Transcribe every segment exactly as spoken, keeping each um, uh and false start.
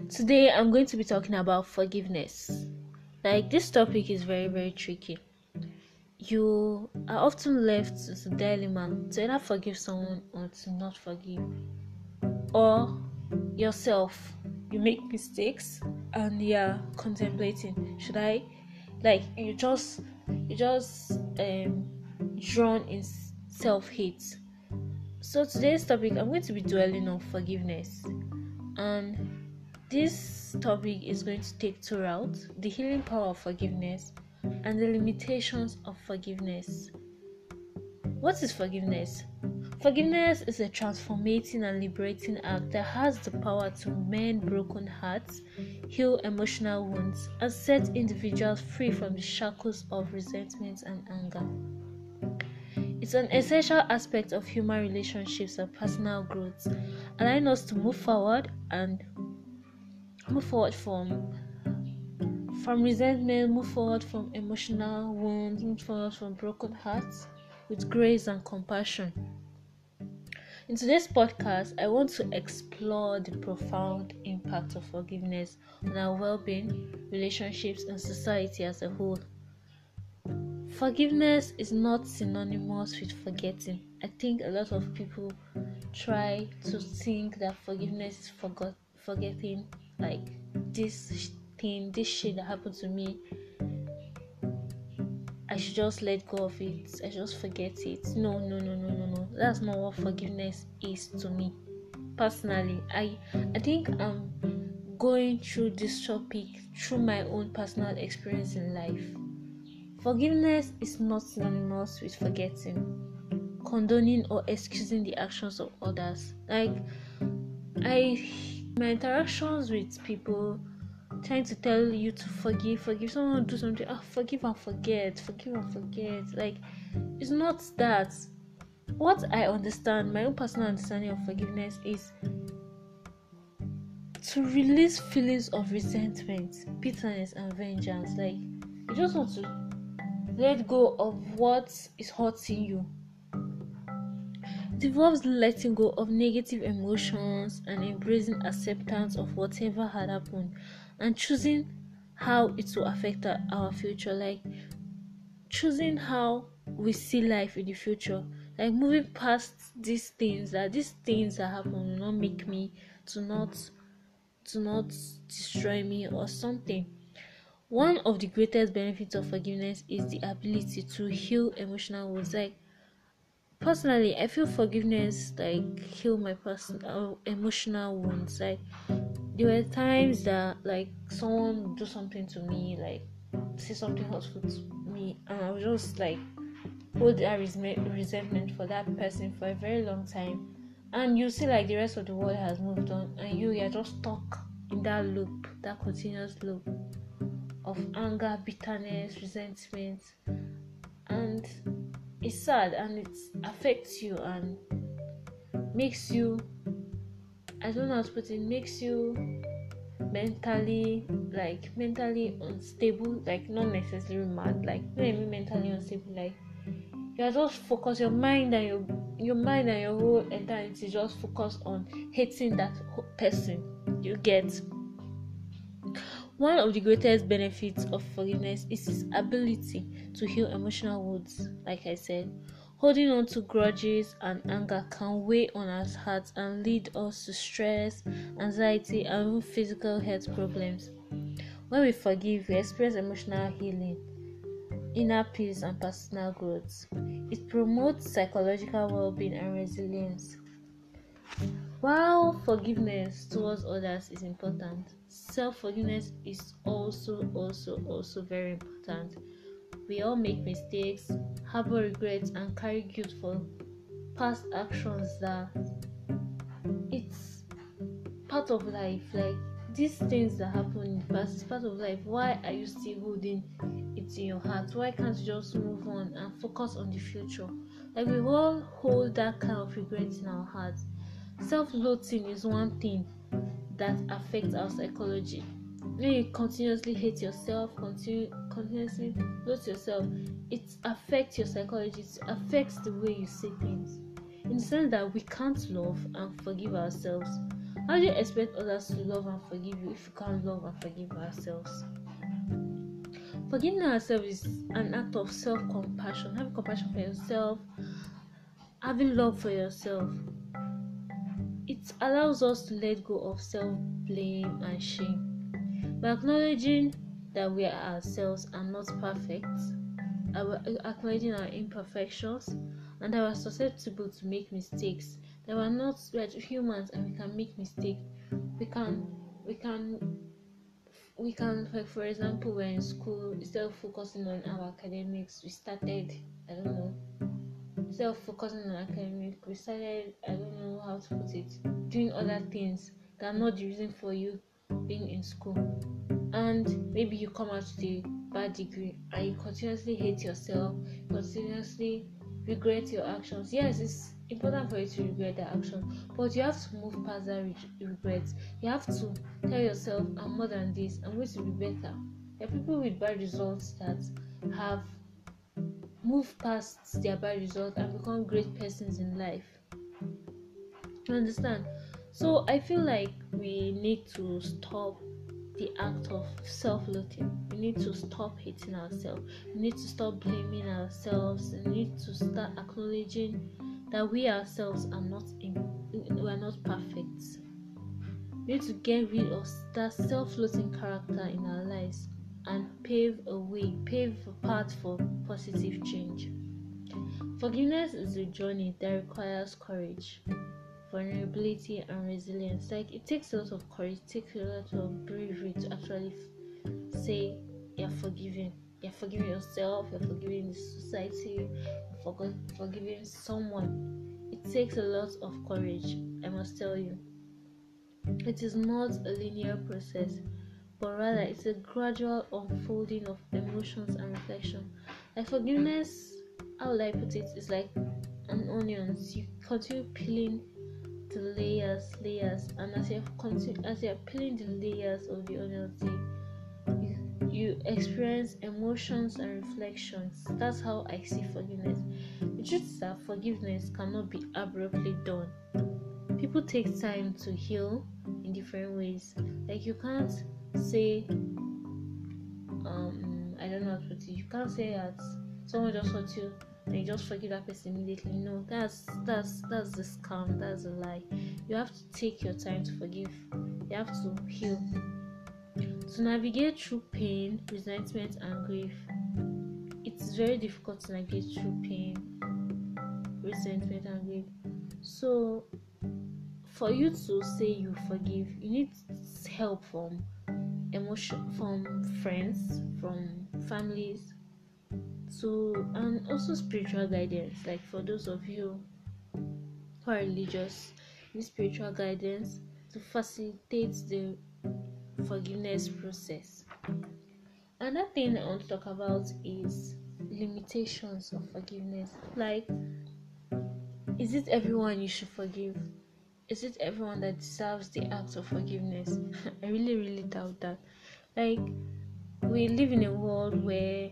Today I'm going to be talking about forgiveness. Like, this topic is very very tricky. You are often left with a dilemma to either forgive someone or to not forgive, or yourself. You make mistakes and you're contemplating, should I, like you just you just um drawn in self-hate. So today's topic, I'm going to be dwelling on forgiveness, and this topic is going to take two routes: the healing power of forgiveness and the limitations of forgiveness. What is forgiveness? Forgiveness is a transformating and liberating act that has the power to mend broken hearts, heal emotional wounds, and set individuals free from the shackles of resentment and anger. It's an essential aspect of human relationships and personal growth, allowing us to move forward and move forward from from resentment, move forward from emotional wounds, move forward from broken hearts with grace and compassion. In today's podcast, I want to explore the profound impact of forgiveness on our well-being, relationships, and society as a whole. Forgiveness is not synonymous with forgetting. I think a lot of people try to think that forgiveness is forgot forgetting, like this thing, this shit that happened to me, I should just let go of it. I should just forget it. No, no, no, no, no, no. That's not what forgiveness is to me. Personally, I I think I'm going through this topic through my own personal experience in life. Forgiveness is not synonymous with forgetting, condoning, or excusing the actions of others. Like, I my interactions with people trying to tell you to forgive, forgive someone do something, ah, forgive and forget, forgive and forget. Like, it's not that. What I understand, my own personal understanding of forgiveness is to release feelings of resentment, bitterness, and vengeance. Like, you just want to let go of what is hurting you. It involves letting go of negative emotions and embracing acceptance of whatever had happened and choosing how it will affect our, our future. Like, choosing how we see life in the future. Like, moving past these things, that these things that happen will not make me to not to not destroy me or something. One of the greatest benefits of forgiveness is the ability to heal emotional wounds. Like, personally, I feel forgiveness like heal my personal emotional wounds. Like, there were times that, like, someone do something to me, like say something hurtful to me, and I was just like hold that resentment for that person for a very long time, and you see like the rest of the world has moved on, and you you're just stuck in that loop, that continuous loop of anger, bitterness, resentment, and it's sad and it affects you and makes you, I don't know how to put it, makes you mentally like mentally unstable, like not necessarily mad, like when I mean mentally unstable, like you're just focused, your mind and your your mind and your whole entirety just focus on hating that person. You get. One of the greatest benefits of forgiveness is its ability to heal emotional wounds. Like I said, holding on to grudges and anger can weigh on our hearts and lead us to stress, anxiety, and even physical health problems. When we forgive, we experience emotional healing, inner peace, and personal growth. It promotes psychological well-being and resilience. While forgiveness towards others is important, self-forgiveness is also also also very important. We all make mistakes, harbor regrets, and carry guilt for past actions that it's part of life. Like, these things that happen in the past is part of life. Why are you still holding it in your heart? Why can't you just move on and focus on the future? Like, we all hold that kind of regret in our hearts. Self-loathing is one thing that affects our psychology. When you continuously hate yourself, continue, continuously loathe yourself, it affects your psychology, it affects the way you see things. In the sense that we can't love and forgive ourselves, How do you expect others to love and forgive you if you can't love and forgive ourselves? Forgiving ourselves is an act of self-compassion. Having compassion for yourself, having love for yourself. It allows us to let go of self-blame and shame. By acknowledging that we are ourselves and not perfect, acknowledging our imperfections, and that we are susceptible to make mistakes, that we are not we are humans and we can make mistakes. We can we can we can like for example, we're in school, instead of focusing on our academics, we started I don't know instead of focusing on academics, we started I don't know how to put it, doing other things that are not the reason for you being in school. And maybe you come out with a bad degree and you continuously hate yourself, continuously regret your actions. Yes, it's important for you to regret the action, but you have to move past that re- regret. You have to tell yourself, I'm more than this, I'm going to be better. There are people with bad results that have moved past their bad results and become great persons in life. You understand? So I feel like we need to stop the act of self-loathing. We need to stop hating ourselves. We need to stop blaming ourselves. We need to start acknowledging that we ourselves are not in, we are not perfect. We need to get rid of that self-loathing character in our lives and pave a way, pave a path for positive change. Forgiveness is a journey that requires courage, vulnerability, and resilience. Like, it takes a lot of courage, it takes a lot of bravery to actually f- say you're forgiving. You're forgiving yourself, you're forgiving the society, you're for- forgiving someone. It takes a lot of courage, I must tell you. It is not a linear process, but rather it's a gradual unfolding of emotions and reflection. Like forgiveness, how will I put it, is like an onion. You continue peeling the layers, layers, and as you continue, as you are peeling the layers of the onion, you, you experience emotions and reflections. That's how I see forgiveness. The truth is that forgiveness cannot be abruptly done. People take time to heal in different ways. Like, you can't say, um, I don't know how to put it. You can't say that someone just hurt you and you just forgive that person immediately. No, that's that's that's the scam. That's a lie. You have to take your time to forgive. You have to heal. To navigate through pain, resentment, and grief, it's very difficult to navigate through pain, resentment, and grief. So, for you to say you forgive, you need help from emotion, from friends, from families, to and also spiritual guidance. Like, for those of you who are religious, you need spiritual guidance to facilitate the forgiveness process. Another thing I want to talk about is limitations of forgiveness. Like, is it everyone you should forgive? Is it everyone that deserves the act of forgiveness? I really, really doubt that. Like, we live in a world where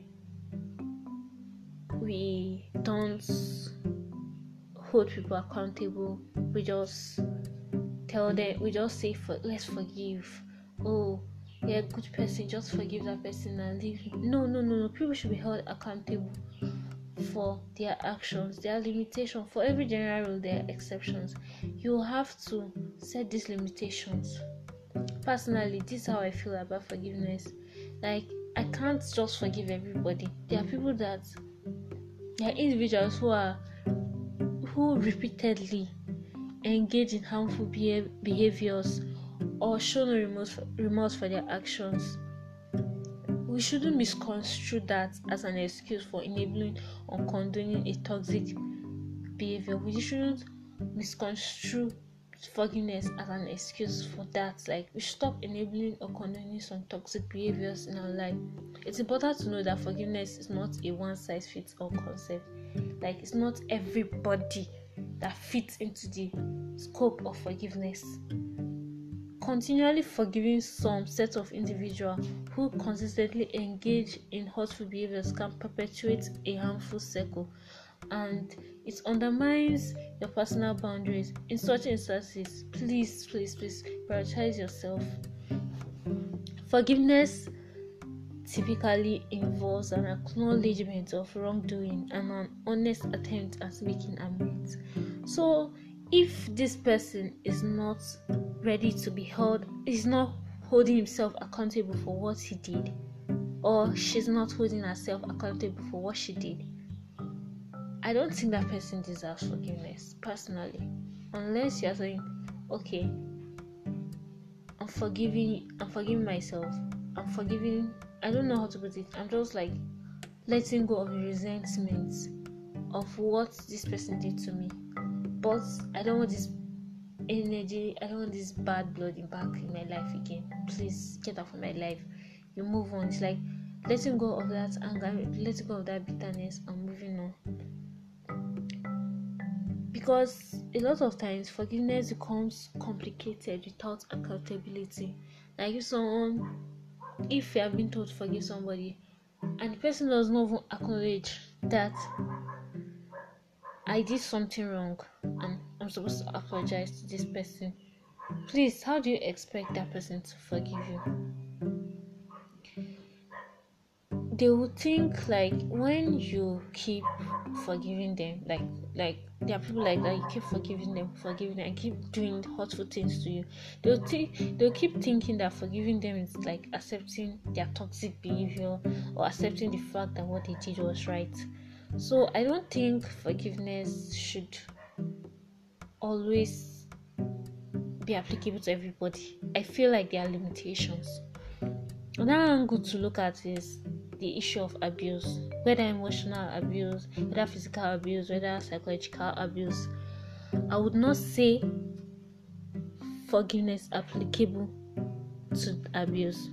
we don't hold people accountable. We just tell them, we just say, for, let's forgive. Oh, you're a good person, just forgive that person and leave. No, no, no, no. People should be held accountable for their actions, their limitations. For every general rule, there are exceptions. You have to set these limitations. Personally, this is how I feel about forgiveness. Like, I can't just forgive everybody. There are people that, there are individuals who are who repeatedly engage in harmful behav- behaviors or show no remorse, remorse for their actions. We shouldn't misconstrue that as an excuse for enabling or condoning a toxic behavior. We shouldn't misconstrue forgiveness as an excuse for that. Like, we should stop enabling or condoning some toxic behaviors in our life. It's important to know that forgiveness is not a one-size-fits-all concept. Like, it's not everybody that fits into the scope of forgiveness. Continually forgiving some set of individuals who consistently engage in hurtful behaviors can perpetuate a harmful cycle. and it undermines your personal boundaries. In such instances, please, please, please prioritize yourself. Forgiveness typically involves an acknowledgement of wrongdoing and an honest attempt at making amends. So, if this person is not ready to be held, is not holding himself accountable for what he did, or she's not holding herself accountable for what she did, I don't think that person deserves forgiveness, personally. Unless you're saying, okay, I'm forgiving, I'm forgiving myself, I'm forgiving, I don't know how to put it, I'm just like letting go of the resentment of what this person did to me. But I don't want this energy, I don't want this bad blood in back in my life again. Please get out of my life. You move on. It's like letting go of that anger, letting go of that bitterness, and moving on. Because a lot of times forgiveness becomes complicated without accountability. Like if someone, if you have been told to forgive somebody and the person does not even acknowledge that I did something wrong and I'm supposed to apologize to this person, please, how do you expect that person to forgive you? They would think like when you keep forgiving them, like like there are people like that, you keep forgiving them, forgiving them, and keep doing hurtful things to you. They'll think they'll keep thinking that forgiving them is like accepting their toxic behavior or accepting the fact that what they did was right. So I don't think forgiveness should always be applicable to everybody. I feel like there are limitations. Another angle to look at is the issue of abuse, whether emotional abuse, whether physical abuse, whether psychological abuse. I would not say forgiveness applicable to abuse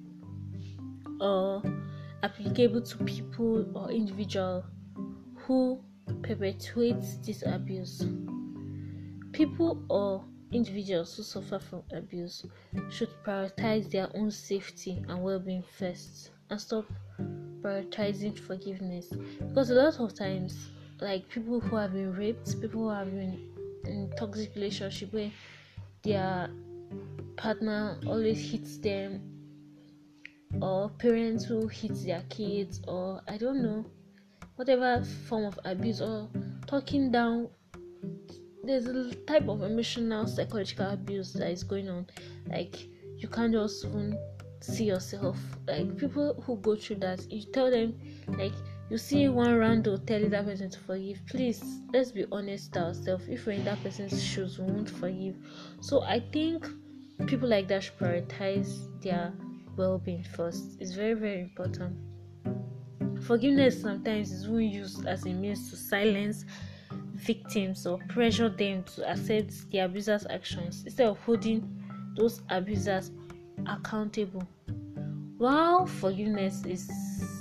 or applicable to people or individuals who perpetuate this abuse. People or individuals who suffer from abuse should prioritize their own safety and well-being first and stop prioritizing forgiveness. Because a lot of times, like people who have been raped, people who have been in toxic relationship where their partner always hits them, or parents who hit their kids, or I don't know, whatever form of abuse or talking down, there's a type of emotional psychological abuse that is going on. Like you can't just even see yourself. Like people who go through that, you tell them, like you see one rando tell that person to forgive, please, let's be honest to ourselves. If we're in that person's shoes, we won't forgive. So I think people like that should prioritize their well-being first. It's very very important. Forgiveness sometimes is even used as a means to silence victims or pressure them to accept the abuser's actions instead of holding those abusers accountable. While forgiveness is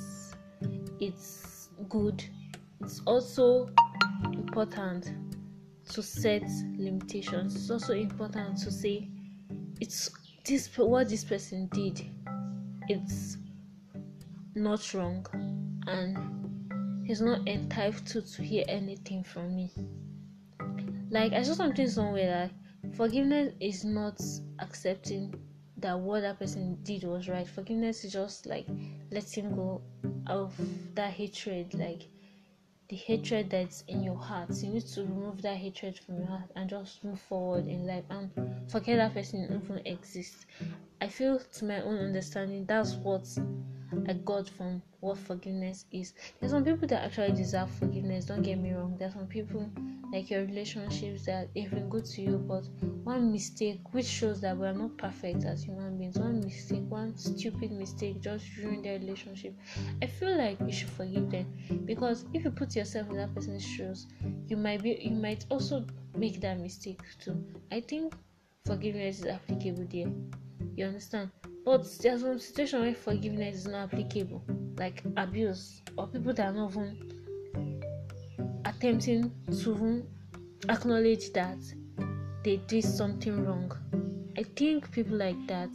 it's good, it's also important to set limitations. It's also important to say it's this what this person did, it's not wrong, and he's not entitled to hear anything from me. Like I saw something somewhere that forgiveness is not accepting that what that person did was right. Forgiveness is just like letting go of that hatred, like the hatred that's in your heart. You need to remove that hatred from your heart and just move forward in life and forget that person even exists. I feel, to my own understanding, that's what I got from what forgiveness is. There's some people that actually deserve forgiveness, don't get me wrong. There's some people, like your relationships, that have been good to you, but one mistake, which shows that we're not perfect as human beings, one mistake, one stupid mistake just ruined their relationship. I feel like you should forgive them, because if you put yourself in that person's shoes, you might be you might also make that mistake too. I think forgiveness is applicable there. You understand? But there's some situation where forgiveness is not applicable, like abuse or people that are not even attempting to even acknowledge that they did something wrong. I think people like that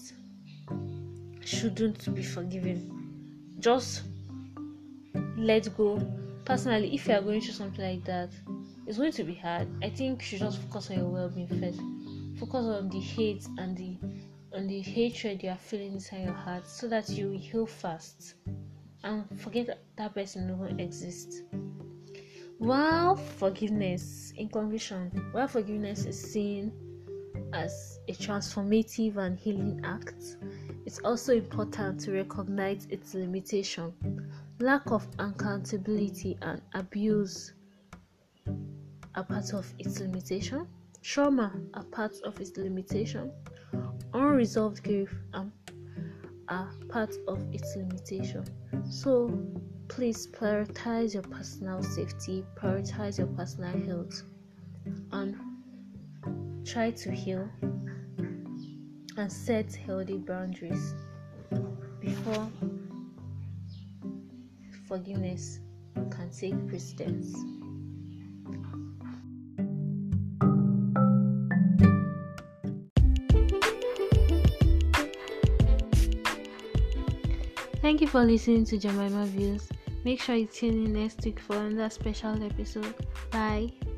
shouldn't be forgiven. Just let go Personally, if you are going through something like that, it's going to be hard. I think you should just focus on your well-being first. Focus on the hate and the on the hatred you are feeling inside your heart, so that you will heal fast and forget that, that person even exists. While forgiveness, in conclusion, while forgiveness is seen as a transformative and healing act, it's also important to recognize its limitation. Lack of accountability and abuse are part of its limitation. Trauma are part of its limitation. Unresolved grief um, are part of its limitation. So please prioritize your personal safety, prioritize your personal health, and try to heal and set healthy boundaries before forgiveness can take precedence. Thank you for listening to Jemima Views. Make sure you tune in next week for another special episode. Bye.